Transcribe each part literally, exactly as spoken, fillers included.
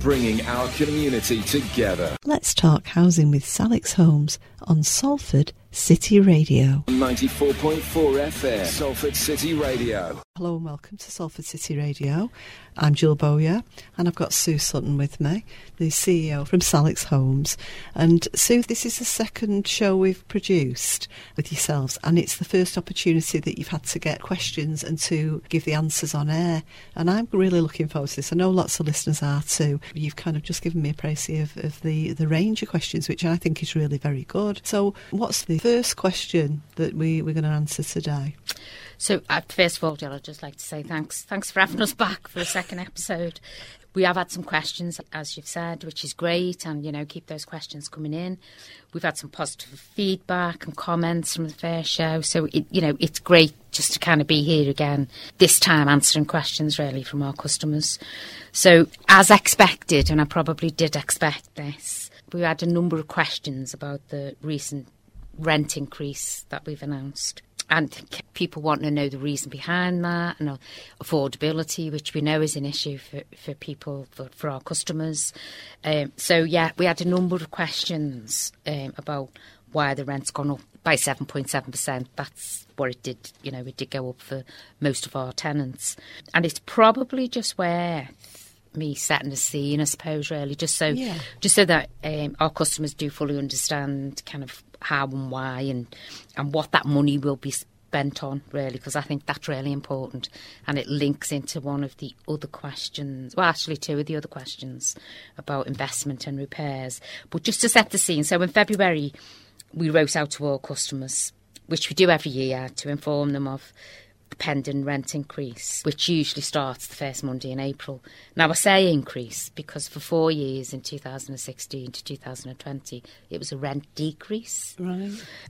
bringing our community together. Let's talk housing with Salix Homes on Salford City Radio. ninety-four point four F M, Salford City Radio. Hello and welcome to Salford City Radio. I'm Jill Bowyer and I've got Sue Sutton with me, the C E O from Salix Homes. And Sue, this is the second show we've produced with yourselves, and it's the first opportunity that you've had to get questions and to give the answers on air. And I'm really looking forward to this. I know lots of listeners are too. You've kind of just given me a précis of, of the, the range of questions, which I think is really very good. So what's the first question that we, we're going to answer today? So, uh, first of all, Jill, I'd just like to say thanks. Thanks for having us back for a second episode. We have had some questions, as you've said, which is great, and, you know, keep those questions coming in. We've had some positive feedback and comments from the first show, so, it, you know, it's great just to kind of be here again, this time answering questions, really, from our customers. So, as expected, and I probably did expect this, we had a number of questions about the recent rent increase that we've announced. And people want to know the reason behind that, and affordability, which we know is an issue for, for people, for, for our customers. Um, so, yeah, we had a number of questions um, about why the rent's gone up by seven point seven percent. That's what it did, you know, it did go up for most of our tenants. And it's probably just worth me setting the scene, I suppose, really, just so, yeah. just so that um, our customers do fully understand kind of how and why and and what that money will be spent on, really, because I think that's really important, and it links into one of the other questions, well, actually two of the other questions about investment and repairs. But just to set the scene, so in February we wrote out to all customers, which we do every year, to inform them of the pending rent increase, which usually starts the first Monday in April. Now, I say increase because for four years, in two thousand sixteen to two thousand twenty, it was a rent decrease. Right.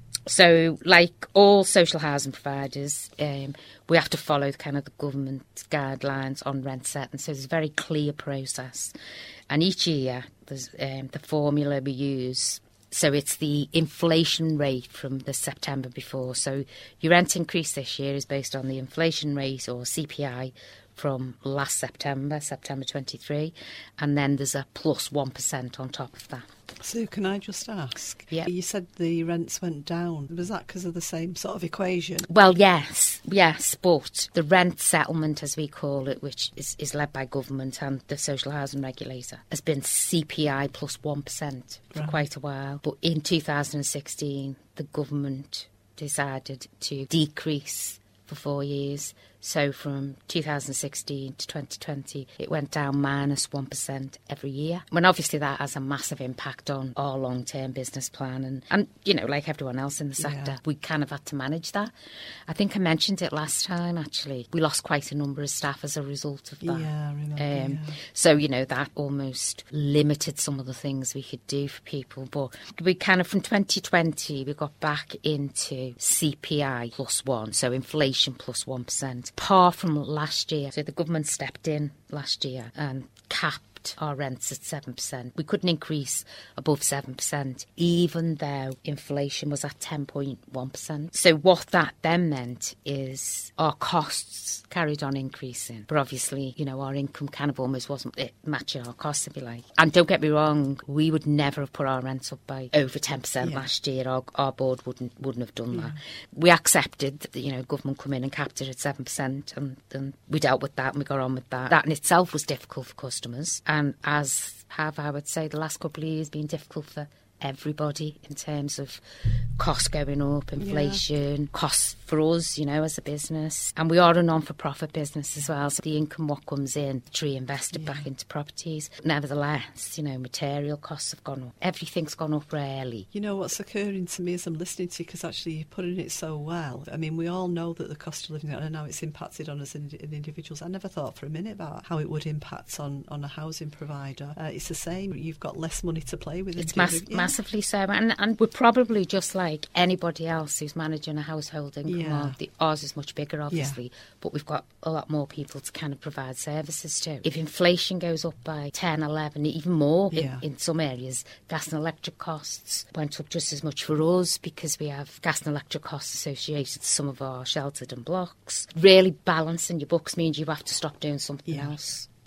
So, like all social housing providers, um, we have to follow kind of the government guidelines on rent setting. So there's a very clear process. And each year, there's um, the formula we use. So it's the inflation rate from the September before. So your rent increase this year is based on the inflation rate, or C P I, from last September, September twenty-three. And then there's a plus one percent on top of that. So can I just ask? Yeah. You said the rents went down. Was that because of the same sort of equation? Well, yes, yes. But the rent settlement, as we call it, which is, is led by government and the social housing regulator, has been C P I plus one percent for right. quite a while. But in two thousand sixteen, the government decided to decrease for four years. So from two thousand sixteen to twenty twenty, it went down minus one percent every year. When obviously that has a massive impact on our long-term business plan. And, and you know, like everyone else in the sector, yeah. we kind of had to manage that. I think I mentioned it last time, actually. We lost quite a number of staff as a result of that. Yeah, I remember, um, yeah. So, you know, that almost limited some of the things we could do for people. But we kind of, from twenty twenty, we got back into C P I plus one, so inflation plus one percent. Apart from last year, so the government stepped in last year and capped our rents at seven percent. We couldn't increase above seven percent, even though inflation was at ten point one percent. So what that then meant is our costs carried on increasing. But obviously, you know, our income kind of almost wasn't it matching our costs, if you like. And don't get me wrong, we would never have put our rents up by over ten percent yeah. last year. Our, our board wouldn't wouldn't have done yeah. that. We accepted that, you know, government come in and capped it at seven percent, and, and we dealt with that and we got on with that. That in itself was difficult for customers, and as have, I would say, the last couple of years been difficult for everybody in terms of costs going up, inflation, yeah. costs for us, you know, as a business. And we are a non-for-profit business as well, so the income what comes in to reinvest it yeah. back into properties. Nevertheless, you know, material costs have gone up. Everything's gone up rarely. You know, what's occurring to me as I'm listening to you, because actually you're putting it so well. I mean, we all know that the cost of living, and now it's impacted on us in, in individuals. I never thought for a minute about how it would impact on, on a housing provider. Uh, it's the same. You've got less money to play with. It's mass- yeah. massively so. And, and we're probably just like anybody else who's managing a household income. Yeah. The, ours is much bigger, obviously, yeah. but we've got a lot more people to kind of provide services to. If inflation goes up by ten, eleven, even more yeah. in, in some areas, gas and electric costs went up just as much for us because we have gas and electric costs associated to some of our sheltered and blocks. Really balancing your books means you have to stop doing something yeah. else.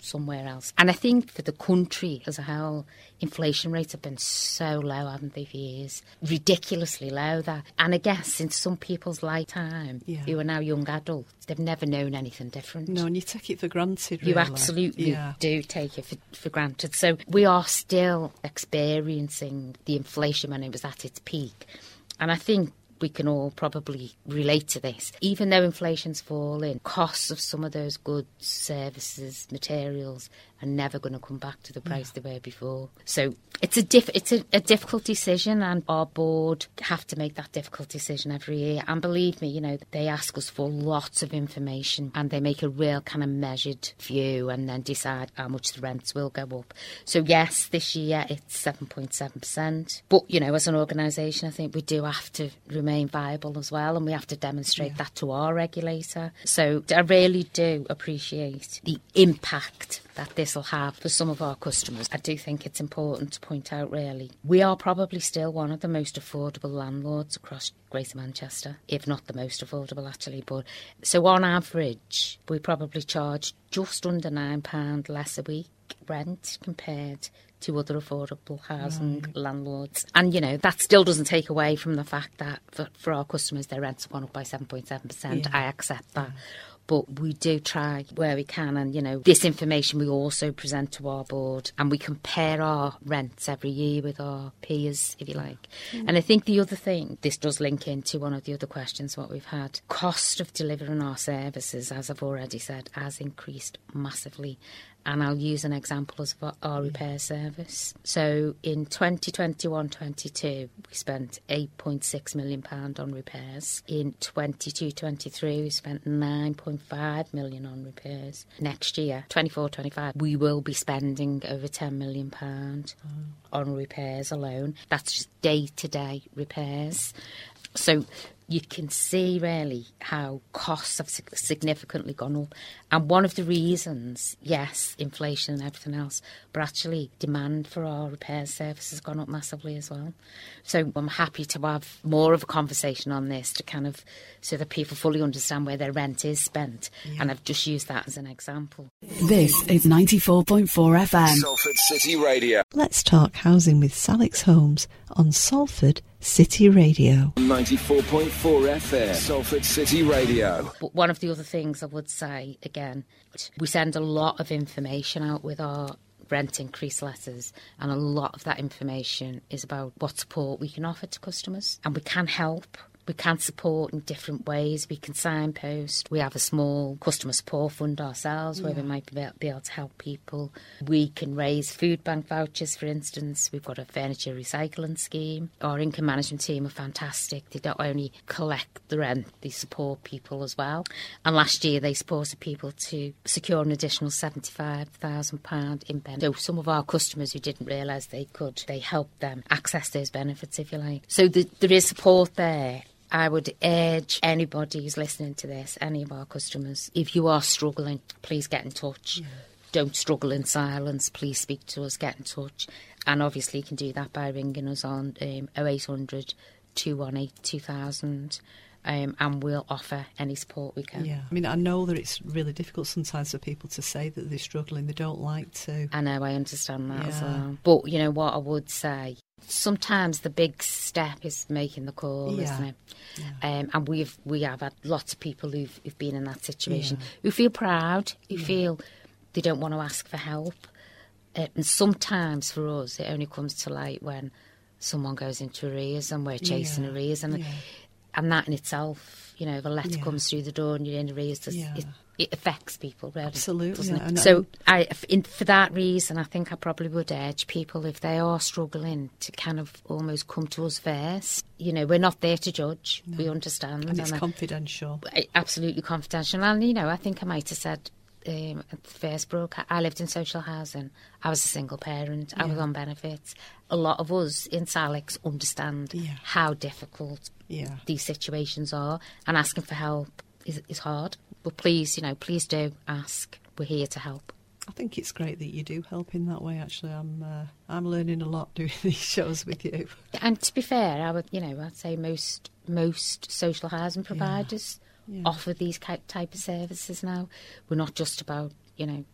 somewhere else. And I think for the country as a whole, inflation rates have been so low, haven't they, for years? Ridiculously low. That, and I guess in some people's lifetime, yeah. who are now young adults, they've never known anything different. No, and you take it for granted, really. You absolutely yeah. do take it for, for granted. So we are still experiencing the inflation when it was at its peak. And I think we can all probably relate to this. Even though inflation's falling, costs of some of those goods, services, materials are never going to come back to the price yeah. they were before. So it's a diff- it's a, a difficult decision, and our board have to make that difficult decision every year. And believe me, you know, they ask us for lots of information, and they make a real kind of measured view and then decide how much the rents will go up. So yes, this year it's seven point seven percent. But, you know, as an organisation, I think we do have to remain viable as well, and we have to demonstrate yeah. that to our regulator. So I really do appreciate the impact that this will have for some of our customers. I do think it's important to point out, really, we are probably still one of the most affordable landlords across Greater Manchester, if not the most affordable, actually. But so on average, we probably charge just under nine pounds less a week rent compared to other affordable housing right. landlords. And, you know, that still doesn't take away from the fact that for, for our customers, their rents have gone up by seven point seven percent. Yeah. I accept that. Yeah. But we do try where we can. And, you know, this information we also present to our board, and we compare our rents every year with our peers, if you like. Mm. And I think the other thing, this does link into one of the other questions, what we've had. Cost of delivering our services, as I've already said, has increased massively. And I'll use an example as our repair service. So in twenty twenty-one twenty-two, we spent eight point six million pounds on repairs. In twenty-two twenty-three, we spent nine point five million pounds on repairs. Next year, twenty-four twenty-five, we will be spending over ten million pounds mm. on repairs alone. That's just day-to-day repairs. So you can see really how costs have significantly gone up. And one of the reasons, yes, inflation and everything else, but actually demand for our repair service has gone up massively as well. So I'm happy to have more of a conversation on this to kind of, so that people fully understand where their rent is spent. Yeah. And I've just used that as an example. This is ninety-four point four F M. Salford City Radio. Let's talk housing with Salix Homes on Salford City Radio. ninety-four point four F M, Salford City Radio. But one of the other things I would say, again, we send a lot of information out with our rent increase letters, and a lot of that information is about what support we can offer to customers, and we can help. We can support in different ways. We can signpost. We have a small customer support fund ourselves where yeah. we might be able to help people. We can raise food bank vouchers, for instance. We've got a furniture recycling scheme. Our income management team are fantastic. They don't only collect the rent, they support people as well. And last year they supported people to secure an additional seventy-five thousand pounds in benefits. So some of our customers who didn't realise they could, they helped them access those benefits, if you like. So the, there is support there. I would urge anybody who's listening to this, any of our customers, if you are struggling, please get in touch. Yeah. Don't struggle in silence. Please speak to us, get in touch. And obviously you can do that by ringing us on um, oh eight hundred, two one eight, two thousand. Um, and we'll offer any support we can. Yeah, I mean, I know that it's really difficult sometimes for people to say that they're struggling. They don't like to. I know, I understand that yeah. as well. But, you know, what I would say, sometimes the big step is making the call, yeah. isn't it? Yeah. Um, and we've we have had lots of people who've, who've been in that situation, yeah. who feel proud, who yeah. feel they don't want to ask for help. Uh, and sometimes for us, it only comes to light when someone goes into arrears and we're chasing yeah. arrears. And, yeah. and that in itself, you know, if a letter yeah. comes through the door and you're in arrears, yeah. it, it affects people, really. Absolutely. Doesn't Yeah. it? So I, in, for that reason, I think I probably would urge people, if they are struggling, to kind of almost come to us first. You know, we're not there to judge. No. We understand. And it's and confidential. I, absolutely confidential. And, you know, I think I might have said um, at the first broadcast, I lived in social housing. I was a single parent. I yeah. was on benefits. A lot of us in Salix understand yeah. how difficult yeah. these situations are, and asking for help is, is hard. But please, you know, please do ask. We're here to help. I think it's great that you do help in that way. Actually, I'm uh, I'm learning a lot doing these shows with you. And to be fair, I would, you know, I'd say most most social housing providers yeah. Yeah. offer these type of services now. We're not just about, you know,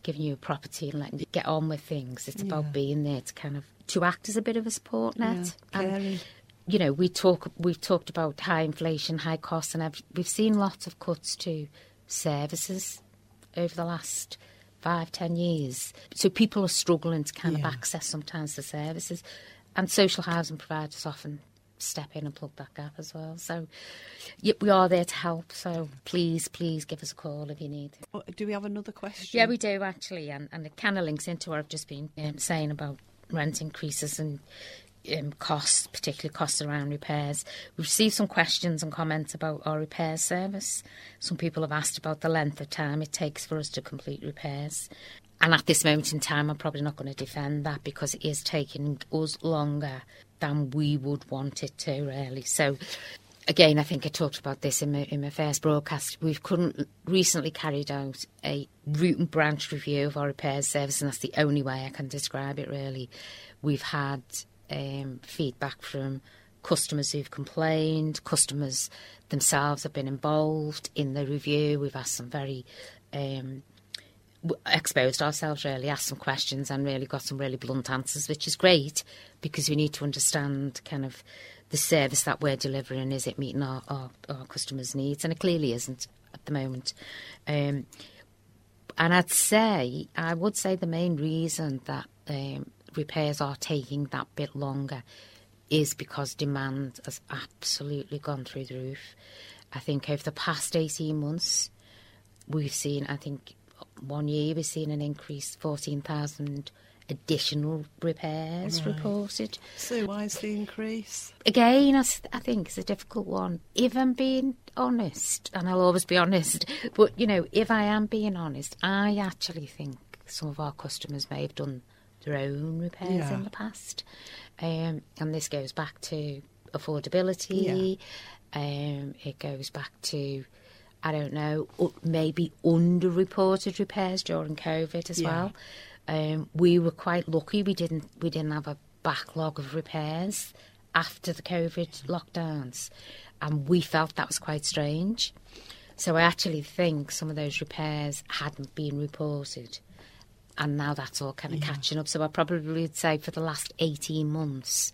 giving you a property and letting you get on with things. It's Yeah. about being there to kind of to act as a bit of a support net. Yeah, And, caring. you know, we talk we've talked about high inflation, high costs, and every, we've seen lots of cuts to services over the last five, ten years. So people are struggling to kind Yeah. of access sometimes the services, and social housing providers often step in and plug that gap as well. So yeah, we are there to help. So please, please give us a call if you need it. Oh, do we have another question? Yeah, we do actually, and, and it kind of links into what I've just been um, saying about rent increases and um, costs, particularly costs around repairs. We've received some questions and comments about our repair service. Some people have asked about the length of time it takes for us to complete repairs. And at this moment in time, I'm probably not going to defend that because it is taking us longer than we would want it to, really. So, again, I think I talked about this in my, in my first broadcast. We've current, recently carried out a root and branch review of our repairs service, and that's the only way I can describe it, really. We've had um, feedback from customers who've complained. Customers themselves have been involved in the review. We've asked some very... Um, exposed ourselves, really, asked some questions and really got some really blunt answers, which is great because we need to understand kind of the service that we're delivering. Is it meeting our, our, our customers' needs? And it clearly isn't at the moment. Um, and I'd say, I would say the main reason that um, repairs are taking that bit longer is because demand has absolutely gone through the roof. I think over the past eighteen months, we've seen, I think, one year we've seen an increase, fourteen thousand additional repairs Right. reported. So why is the increase? Again, I, th- I think it's a difficult one. If I'm being honest, and I'll always be honest, but, you know, if I am being honest, I actually think some of our customers may have done their own repairs Yeah. in the past. Um, and this goes back to affordability. Um, it goes back to... I don't know, maybe underreported repairs during COVID as Yeah. well. Um, we were quite lucky. We didn't we didn't have a backlog of repairs after the COVID lockdowns, and we felt that was quite strange. So I actually think some of those repairs hadn't been reported, and now that's all kind of Yeah. catching up. So I probably would say for the last eighteen months,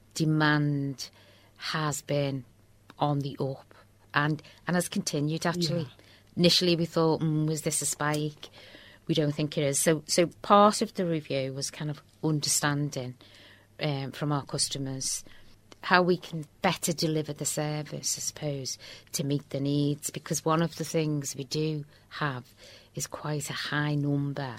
demand has been on the up. And and has continued, actually. Yeah. Initially, we thought, mm, was this a spike? We don't think it is. So so part of the review was kind of understanding um, from our customers how we can better deliver the service, I suppose, to meet the needs. Because one of the things we do have is quite a high number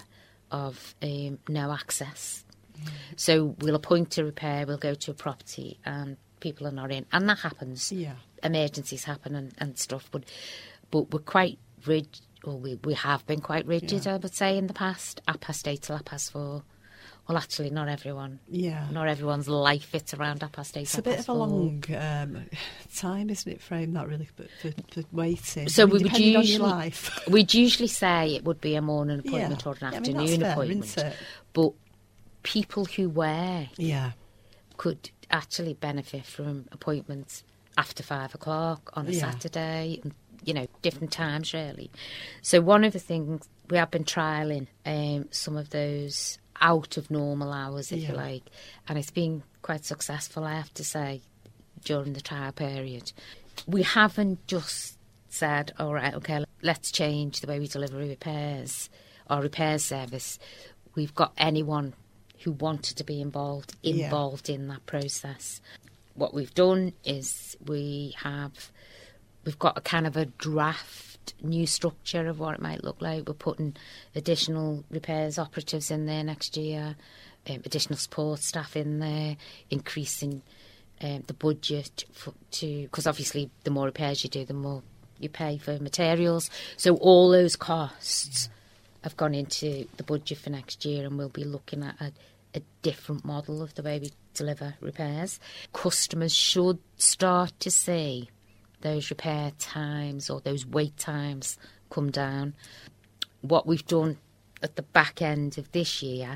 of um, no access. Mm. So we'll appoint a repair, we'll go to a property and people are not in. And that happens. Yeah. Emergencies happen and, and stuff, but but we're quite rigid, or we, we have been quite rigid, Yeah. I would say, in the past. Half past eight till half past four. Well, actually, not everyone. Yeah. Not everyone's life fits around half past eight. It's a half bit past of a four. long um, time, isn't it, frame that really, for, for, for waiting? So I mean, we would depending on usually, your life. we'd usually say it would be a morning appointment Yeah. or an Yeah, I mean, afternoon that's fair, appointment. isn't it? But people who work Yeah. could actually benefit from appointments after five o'clock on a Yeah. Saturday, and, you know, different times, really. So one of the things, we have been trialling um, some of those out of normal hours, if Yeah. you like, and it's been quite successful, I have to say, during the trial period. We haven't just said, all right, OK, let's change the way we deliver repairs, our repair service. We've got anyone who wanted to be involved, Yeah. involved in that process. What we've done is we have, we've got a kind of a draft new structure of what it might look like. We're putting additional repairs operatives in there next year, um, additional support staff in there, increasing um, the budget for, to, because obviously the more repairs you do, the more you pay for materials. So all those costs have gone into the budget for next year, and we'll be looking at a, a different model of the way we deliver repairs. Customers should start to see those repair times or those wait times come down. What we've done at the back end of this year,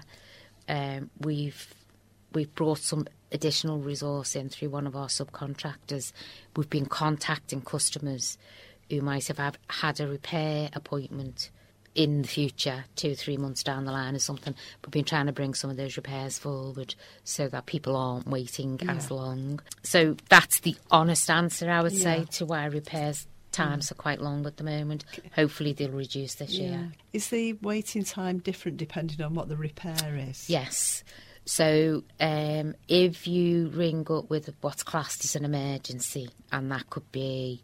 um, we've we've brought some additional resource in through one of our subcontractors. We've been contacting customers who might have had a repair appointment in the future, two or three months down the line or something, we've been trying to bring some of those repairs forward so that people aren't waiting yeah. as long. So that's the honest answer, I would yeah. say, to why repairs times are quite long at the moment. Hopefully they'll reduce this yeah. year. Is the waiting time different depending on what the repair is? Yes. So um, if you ring up with what's classed as an emergency, and that could be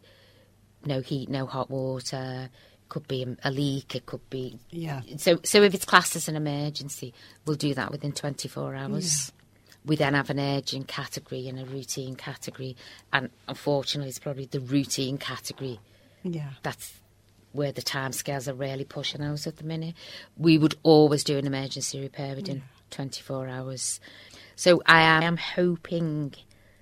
no heat, no hot water, could be a leak, it could be... Yeah. So, so if it's classed as an emergency, we'll do that within twenty-four hours. Yeah. We then have an urgent category and a routine category. And unfortunately, it's probably the routine category. Yeah. That's where the timescales are really pushing out at the minute. We would always do an emergency repair within yeah. twenty-four hours. So I am hoping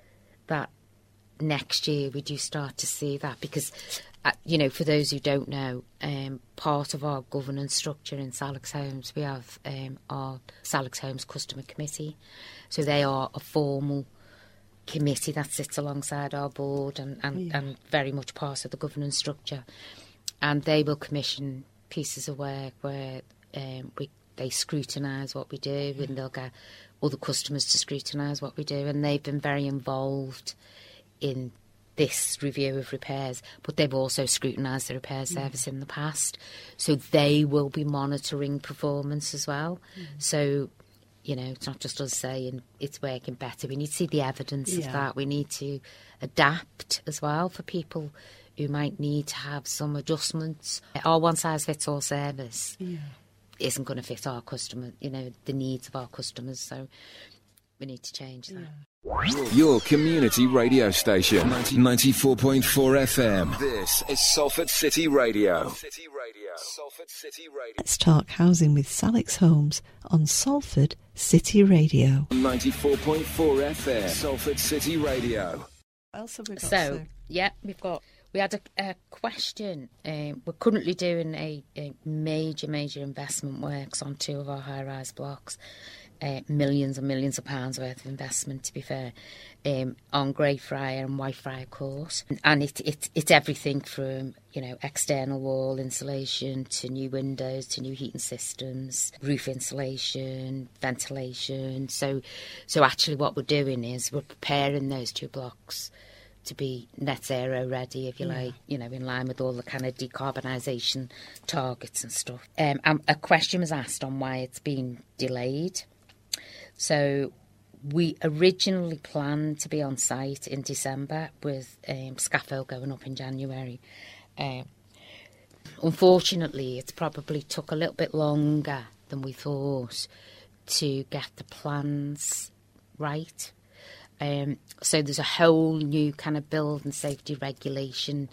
that next year we do start to see that because, uh, you know, for those who don't know, um, part of our governance structure in Salix Homes, we have um, our Salix Homes Customer Committee. So they are a formal committee that sits alongside our board and, and, yeah. and very much part of the governance structure. And they will commission pieces of work where um, we they scrutinise what we do yeah. and they'll get other customers to scrutinise what we do. And they've been very involved in this review of repairs, but they've also scrutinised the repair service yeah. in the past. So they will be monitoring performance as well. Mm. So... You know, it's not just us saying it's working better. We need to see the evidence yeah. of that. We need to adapt as well for people who might need to have some adjustments. Our one-size-fits-all service yeah. isn't going to fit our customer, you know, the needs of our customers. So we need to change that. Yeah. Your community radio station, ninety-four point four F M. This is Salford City Radio. City Radio. Salford City Radio. Let's talk housing with Salix Homes on Salford City Radio. ninety-four point four F M. Salford City Radio. What else have we got? So, Sue? yeah, we've got... We had a, a question. Um, we're currently doing a, a major, major investment works on two of our high-rise blocks. Uh, millions and millions of pounds worth of investment, to be fair, um, on Greyfriar and Whitefriar Court. And it, it, it's everything from, you know, external wall insulation to new windows to new heating systems, roof insulation, ventilation. So, so actually what we're doing is we're preparing those two blocks to be net zero ready, if you yeah. like, you know, in line with all the kind of decarbonisation targets and stuff. Um, and a question was asked on why it's been delayed. So we originally planned to be on site in December with um, scaffold going up in January. Um, unfortunately, it's probably took a little bit longer than we thought to get the plans right. Um, so there's a whole new kind of building safety regulation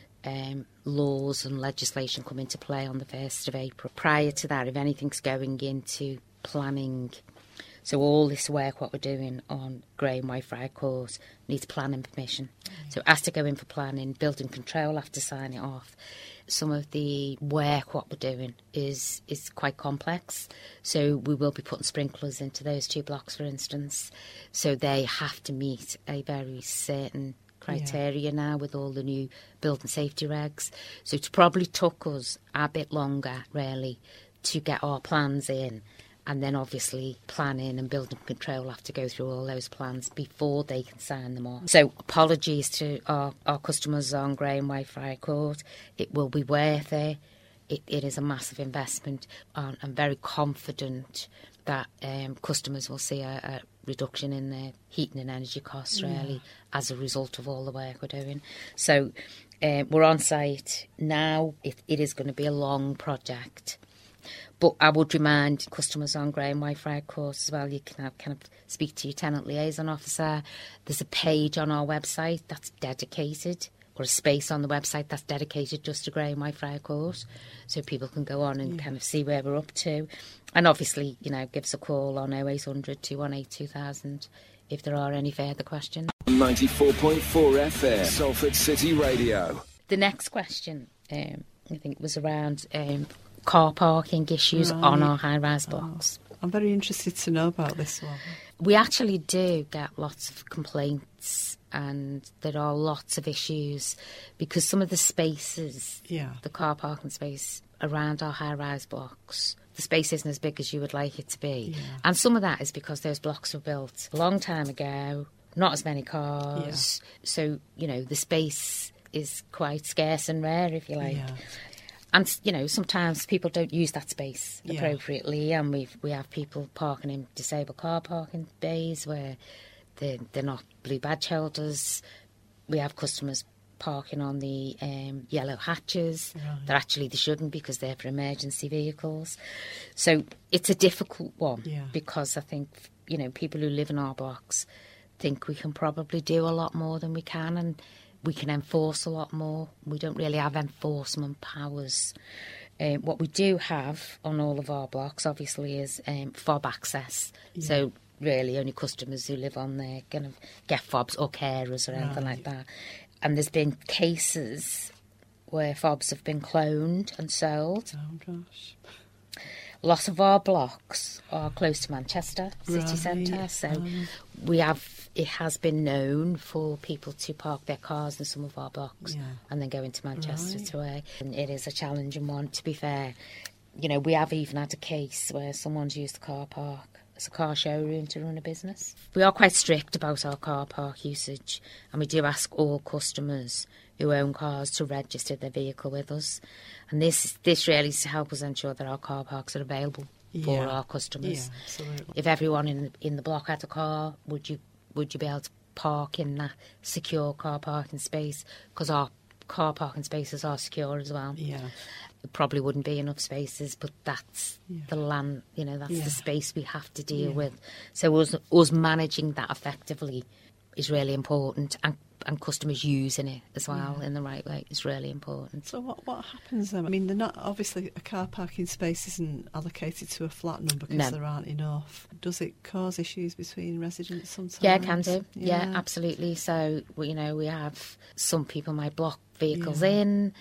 um, laws and legislation come into play on the first of April. Prior to that, if anything's going into planning... So all this work, what we're doing on Grey and Whitefriar Court, needs planning permission. Mm. So it has to go in for planning. Building control have to sign it off. Some of the work, what we're doing, is is quite complex. So we will be putting sprinklers into those two blocks, for instance. So they have to meet a very certain criteria yeah. now with all the new building safety regs. So it's probably took us a bit longer, really, to get our plans in. And then obviously planning and building control have to go through all those plans before they can sign them off. So apologies to our, our customers on Grey and Whitefriar Court. It will be worth it. It, it is a massive investment. And I'm very confident that um, customers will see a, a reduction in their heating and energy costs, really, yeah. as a result of all the work we're doing. So uh, we're on site now. It, it is going to be a long project. But I would remind customers on Grey and Whitefriar Court as well, you can have, kind of speak to your tenant liaison officer. There's a page on our website that's dedicated, or a space on the website that's dedicated just to Grey and Whitefriar Court. So people can go on and yeah. kind of see where we're up to. And obviously, you know, give us a call on oh eight hundred, two one eight, two thousand if there are any further questions. ninety-four point four F M, Salford City Radio. The next question, um, I think, was around... Um, car parking issues right. on our high-rise blocks. Oh, I'm very interested to know about this one. We actually do get lots of complaints and there are lots of issues because some of the spaces, yeah. the car parking space, around our high-rise blocks, the space isn't as big as you would like it to be. Yeah. And some of that is because those blocks were built a long time ago, not as many cars. Yeah. So, you know, the space is quite scarce and rare, if you like. Yeah. And, you know, sometimes people don't use that space Yeah. appropriately, and we we have people parking in disabled car parking bays where they're, they're not blue badge holders. We have customers parking on the um, yellow hatches Right. that actually they shouldn't, because they're for emergency vehicles. So it's a difficult one, Yeah. because I think, you know, people who live in our blocks think we can probably do a lot more than we can, and we can enforce a lot more. We don't really have enforcement powers. Um, what we do have on all of our blocks, obviously, is um, fob access. Yeah. So really only customers who live on there kind of get fobs, or carers or anything Right. like that. And there's been cases where fobs have been cloned and sold. Oh, gosh. Lots of our blocks are close to Manchester city Right. centre, so Um. we have. It has been known for people to park their cars in some of our blocks Yeah. and then go into Manchester Right. to work. And it is a challenging one, to be fair. You know, we have even had a case where someone's used the car park as a car showroom to run a business. We are quite strict about our car park usage, and we do ask all customers who own cars to register their vehicle with us. And this this really is to help us ensure that our car parks are available for Yeah. our customers. Yeah, absolutely. If everyone in the, in the block had a car, would you would you be able to park in that secure car parking space? Because our car parking spaces are secure as well. Yeah. There probably wouldn't be enough spaces, but that's Yeah. the land, you know, that's Yeah. the space we have to deal Yeah. with. So us, us managing that effectively is really important, and, and customers using it as well Yeah. in the right way is really important. So what what happens then? I mean, they're not obviously a car parking space isn't allocated to a flat number because No. there aren't enough. Does it cause issues between residents sometimes? Yeah, it can do. Yeah, absolutely. So, we- you know, we have some people might block vehicles Yeah. in.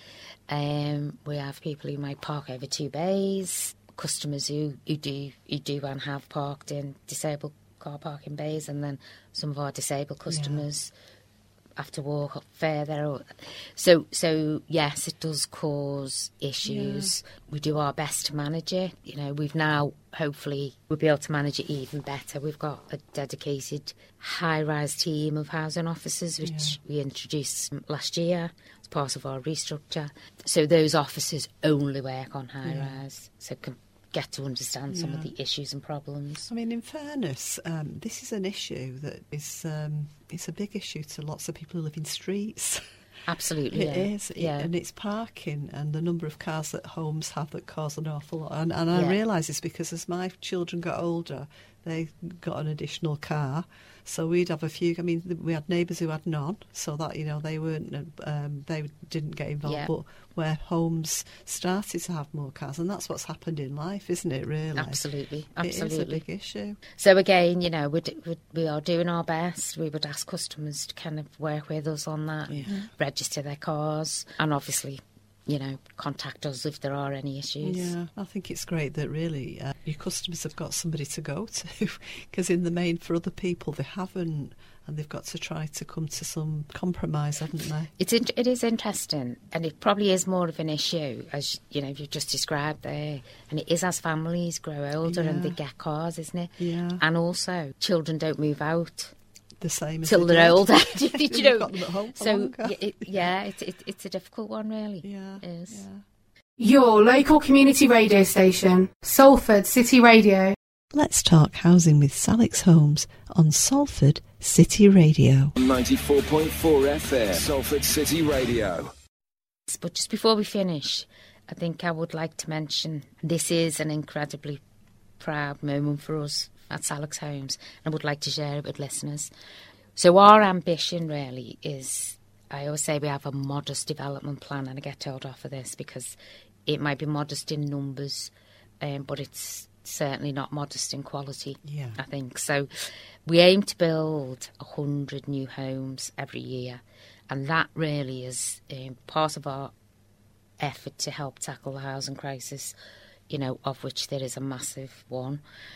Um, we have people who might park over two bays. Customers who, who do who do and have parked in disabled car parking bays, and then some of our disabled customers have to walk up further. So, so yes, it does cause issues. We do our best to manage it. You know, we've now, hopefully, we'll be able to manage it even better. We've got a dedicated high-rise team of housing officers, which Yeah. we introduced last year as part of our restructure. So those officers only work on high-rise, so can get to understand some of Yeah. the issues and problems. I mean, in fairness, um, this is an issue that is um, it's a big issue to lots of people who live in streets. Absolutely, It yeah. is, it- yeah. and it's parking and the number of cars that homes have that cause an awful lot. And, and I Yeah. realise this because as my children got older, they got an additional car. So we'd have a few. I mean, we had neighbours who had none, so that you know they weren't, um, they didn't get involved. Yeah. But where homes started to have more cars, and that's what's happened in life, isn't it? Really, Absolutely, It is a absolutely. big issue. So again, you know, we we we are doing our best. We would ask customers to kind of work with us on that, Yeah. register their cars, and obviously, you know, contact us if there are any issues. Yeah, I think it's great that really uh, your customers have got somebody to go to, because in the main for other people they haven't, and they've got to try to come to some compromise, haven't they? It's in, it is interesting, and it probably is more of an issue, as you know, you've just described there. And it is as families grow older and Yeah. they get cars, isn't it? Yeah. And also, children don't move out The same as till they they're did. older. you You've know, got them at home for so longer. y- it, yeah, it's it, it's a difficult one, really. Yeah, It is. yeah. Your local community radio station, Salford City Radio. Let's talk housing with Salix Homes on Salford City Radio. ninety-four point four F M, Salford City Radio. But just before we finish, I think I would like to mention this is an incredibly proud moment for us at Salix Homes, and I would like to share it with listeners. So our ambition really is, I always say we have a modest development plan, and I get told off for this because it might be modest in numbers, um, but it's certainly not modest in quality, Yeah. I think. So we aim to build one hundred new homes every year, and that really is um, part of our effort to help tackle the housing crisis, you know, of which there is a massive one,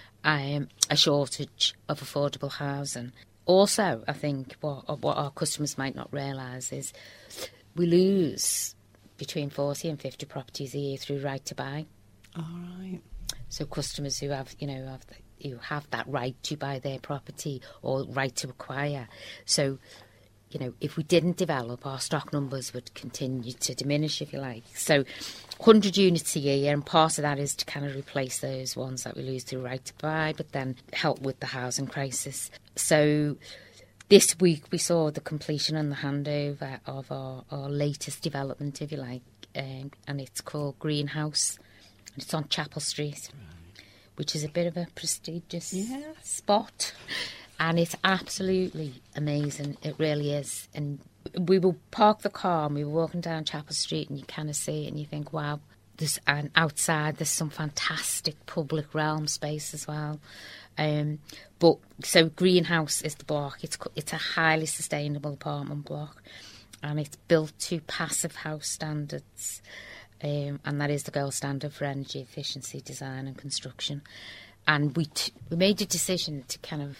um, a shortage of affordable housing. Also, I think what, what our customers might not realise is we lose between forty and fifty properties a year through Right to Buy. All right. So customers who have, you know, have, who have that right to buy their property or right to acquire. So, you know, if we didn't develop, our stock numbers would continue to diminish, if you like. So one hundred units a year, and part of that is to kind of replace those ones that we lose through Right to Buy, but then help with the housing crisis. So this week we saw the completion and the handover of our, our latest development, if you like, um, and it's called Greenhouse. And it's on Chapel Street, right, which is a bit of a prestigious yeah. spot. And it's absolutely amazing. It really is. And we will park the car and we were walking down Chapel Street and you kind of see it and you think, wow. There's, and outside there's some fantastic public realm space as well. Um, but so Greenhouse is the block. It's it's a highly sustainable apartment block, and it's built to Passive House standards, um, and that is the gold standard for energy efficiency, design, and construction. And we t- we made a decision to kind of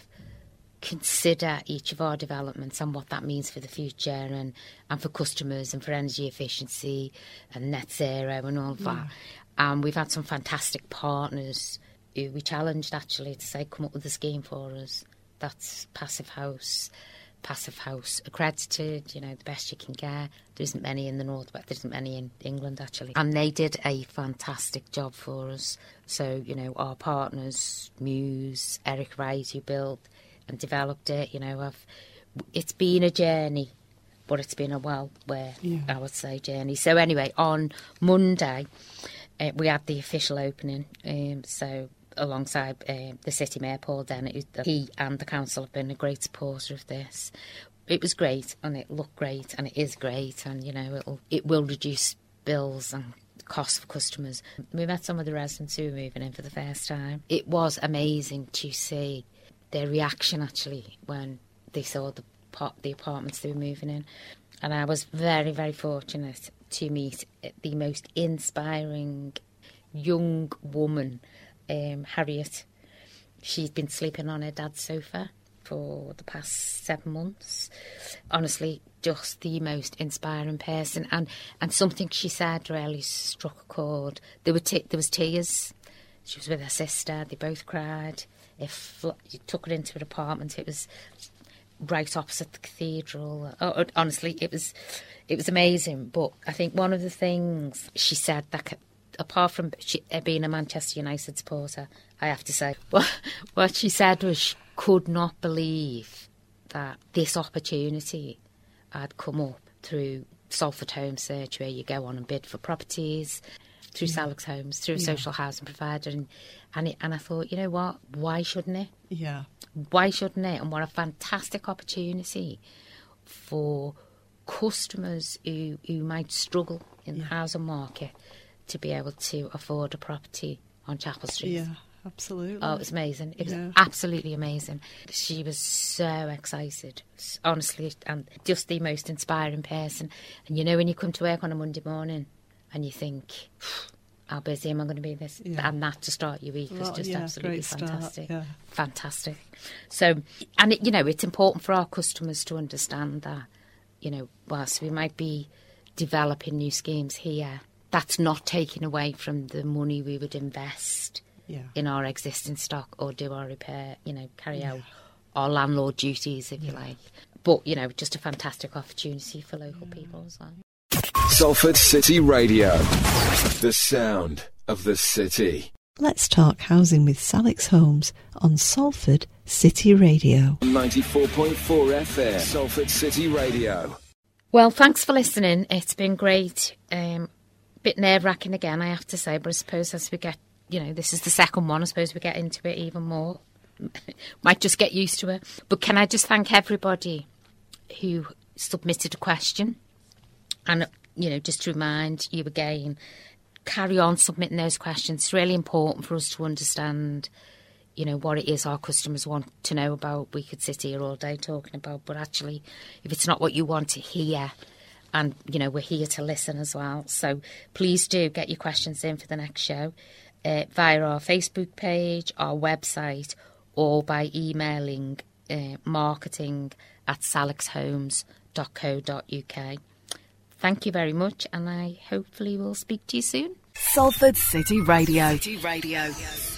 consider each of our developments and what that means for the future and, and for customers and for energy efficiency and net zero and all of that. Yeah. And we've had some fantastic partners who we challenged actually to say, come up with a scheme for us. That's Passive House, Passive House accredited, you know, the best you can get. There isn't many in the north, but there isn't many in England actually. And they did a fantastic job for us. So, you know, our partners, Muse, Eric Wright, who built and developed it, you know, I've, it's been a journey, but it's been a well, where yeah. I would say journey. So anyway, on Monday, uh, we had the official opening. Um, so alongside uh, the City Mayor, Paul Dennett, he and the council have been a great supporter of this. It was great, and it looked great, and it is great, and you know, it'll it will reduce bills and costs for customers. We met some of the residents who were moving in for the first time. It was amazing to see their reaction actually when they saw the the apartments they were moving in. And I was very, very fortunate to meet the most inspiring young woman, um, Harriet. She's been sleeping on her dad's sofa for the past seven months. Honestly, just the most inspiring person. And, and something she said really struck a chord. There were t- there was tears. She was with her sister. They both cried. If you took her into an apartment, it was right opposite the cathedral. Oh, honestly, it was it was amazing. But I think one of the things she said that, apart from she, being a Manchester United supporter, I have to say, what, what she said was she could not believe that this opportunity had come up through Salford Home Search, where you go on and bid for properties, through yeah. Salix Homes, through a yeah. social housing provider. And and, it, and I thought, you know what, why shouldn't it? Yeah. Why shouldn't it? And what a fantastic opportunity for customers who, who might struggle in yeah. the housing market to be able to afford a property on Chapel Street. Yeah, absolutely. Oh, it was amazing. It was yeah. absolutely amazing. She was so excited, honestly, and just the most inspiring person. And you know, when you come to work on a Monday morning and you think, how busy am I going to be this? Yeah. And that to start your week was just yeah, absolutely fantastic. Start, yeah. Fantastic. So, and it, you know, it's important for our customers to understand that, you know, whilst we might be developing new schemes here, that's not taking away from the money we would invest yeah. in our existing stock or do our repair, you know, carry yeah. out our landlord duties, if yeah. you like. But, you know, just a fantastic opportunity for local yeah. people as well. Salford City Radio, the sound of the city. Let's talk housing with Salix Homes on Salford City Radio. ninety-four point four F M, Salford City Radio. Well, thanks for listening. It's been great. Um, bit nerve-wracking again, I have to say, but I suppose as we get, you know, this is the second one, I suppose we get into it even more. Might just get used to it. But can I just thank everybody who submitted a question? And, you know, just to remind you again, carry on submitting those questions. It's really important for us to understand, you know, what it is our customers want to know about. We could sit here all day talking about, but actually, if it's not what you want to hear, and, you know, we're here to listen as well. So please do get your questions in for the next show uh, via our Facebook page, our website, or by emailing uh, marketing at salix homes dot co dot uk. thank you very much, and I hopefully will speak to you soon. Salford City Radio. City Radio.